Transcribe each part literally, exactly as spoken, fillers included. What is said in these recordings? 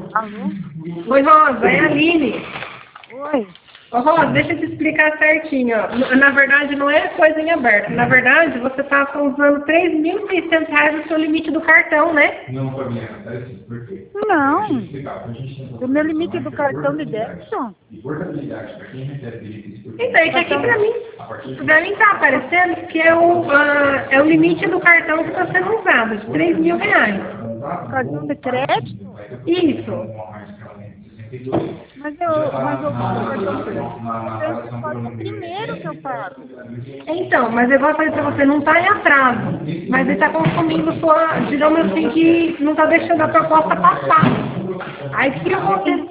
Alô? Oi, Rosa, é a Aline. Oi. Ô, Rosa, deixa eu te explicar certinho. Ó. Na verdade, não é coisa em aberto. Na verdade, você está usando três mil e seiscentos reais no seu limite do cartão, né? Não. O meu limite do cartão de débito? Então, isso aqui pra mim, pra mim tá aparecendo que é o, uh, é o limite do cartão que está sendo usado, de três mil reais. Cartão de crédito? Isso. Mas eu, mas eu pago o cartão de crédito. Eu pago o primeiro que eu pago. Então, mas eu vou falar pra você, não está em atraso, mas ele está consumindo sua, digamos assim, que não está deixando a proposta passar. Aí o que eu vou ter?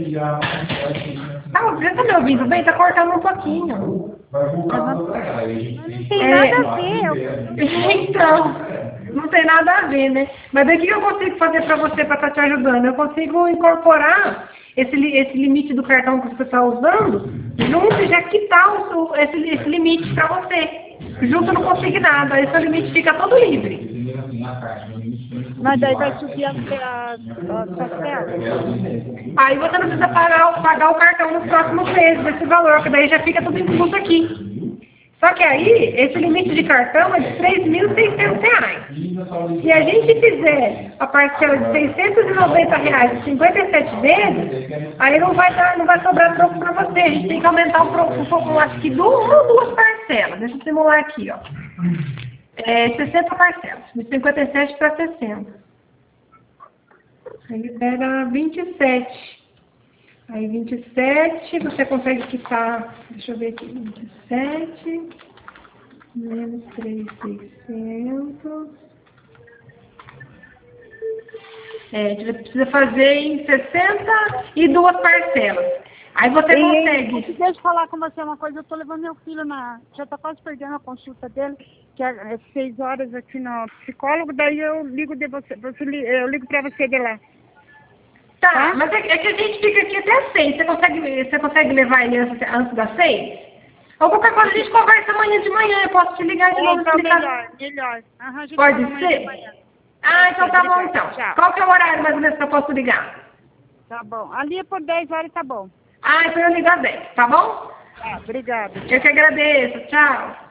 Ah, você está me ouvindo bem? Está cortando um pouquinho. Mas não, não tem nada a ver. Eu... Então, não tem nada a ver, né? Mas aí o que eu consigo fazer para você, para estar te ajudando? Eu consigo incorporar esse, esse limite do cartão que você está usando, junto e já quitar o, esse, esse limite para você. Junto não consigo nada, aí seu limite fica todo livre. Mas daí vai subir as parcelas. Aí você não precisa pagar, pagar o cartão nos próximos meses, desse valor, que daí já fica tudo incluso aqui. Só que aí, esse limite de cartão é de três mil e seiscentos reais. Se a gente fizer a parcela de seiscentos e noventa reais e cinquenta e sete vezes, aí não vai, dar, não vai sobrar troco para você. A gente tem que aumentar um pouco, um pouco acho que duas ou duas parcelas. Deixa eu simular aqui, ó. É, sessenta parcelas, de cinquenta e sete para sessenta. Aí libera vinte e sete. Aí vinte e sete, você consegue quitar, deixa eu ver aqui, vinte e sete, menos três mil e seiscentos. É, a gente precisa fazer em sessenta e duas parcelas. Aí você e, consegue... Deixa eu falar com você uma coisa, eu tô levando meu filho na... Já tá quase perdendo a consulta dele, que é seis horas aqui no psicólogo, daí eu ligo de você, você eu ligo pra você de lá. Tá, tá? Mas é, é que a gente fica aqui até às seis. Você consegue, você consegue levar ele antes, antes das seis? Ou qualquer coisa a gente conversa amanhã de manhã. Eu posso te ligar de novo e explicar. Melhor, melhor. Aham, pode ser? Ah, então tá bom então. Tchau. Qual que é o horário mais ou menos que eu posso ligar? Tá bom. Ali é por dez horas tá bom. Ah, então eu ligo às dez, tá bom? Tá, obrigada. Eu que agradeço. Tchau.